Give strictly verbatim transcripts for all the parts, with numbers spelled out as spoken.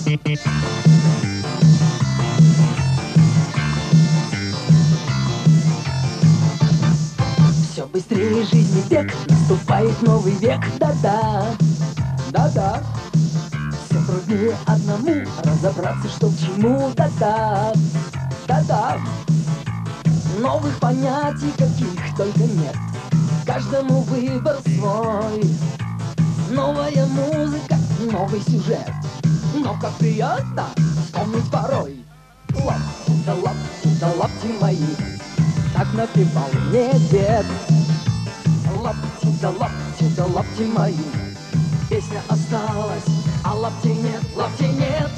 Все быстрее жизни бег, наступает новый век, да-да, да-да. Все труднее одному разобраться, что к чему, да-да, да-да. Новых понятий каких только нет, каждому выбор свой. Новая музыка, новый сюжет, но как приятно вспомнить порой. Лапти да лапти да лапти мои, так напевал мне дед. Лапти да лапти да лапти мои, песня осталась, а лаптей нет, лаптей нет.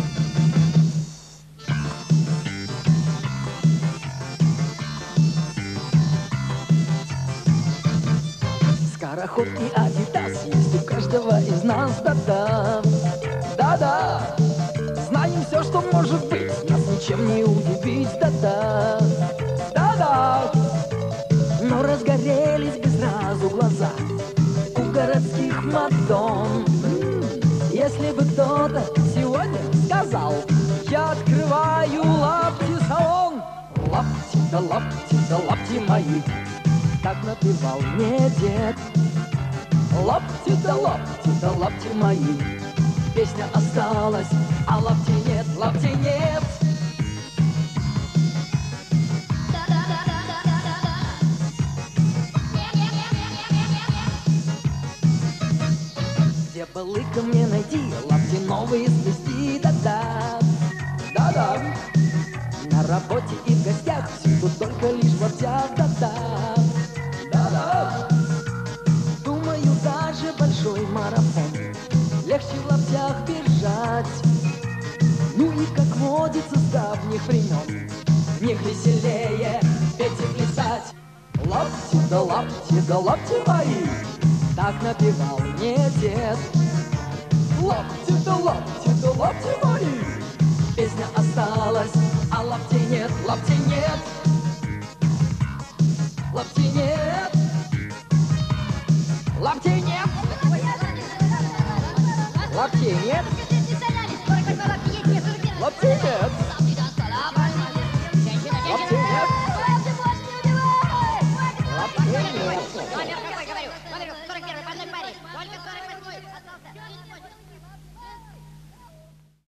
Скороход и Адидас есть у каждого из нас, да-да, да-да. Знаем все, что может быть, нас ничем не удивить, да-да, да-да. Но разгорелись бы сразу глаза у городских мадонн, если бы кто-то сегодня сказал: я открываю лапти-салон. Лапти да лапти да лапти мои, так напевал мне дед. Лапти да лапти да лапти мои, песня осталась, а лаптей нет, лаптей нет. Где бы лыка мне найти, лапти новые сплести, да-да, да-да. На работе и в гостях всюду только лишь в лаптях, да-да, да-да. Думаю, даже большой марафон легче в лаптях бежать. Ну и как водится с давних времен, в них веселее петь и плясать. Лапти да лапти да лапти мои, так напевал мне дед. Лапти да лапти да лапти мои, песня осталась, а лаптей нет, лаптей нет. Лаптей нет, лаптей нет. Лаптей нет, лаптей нет.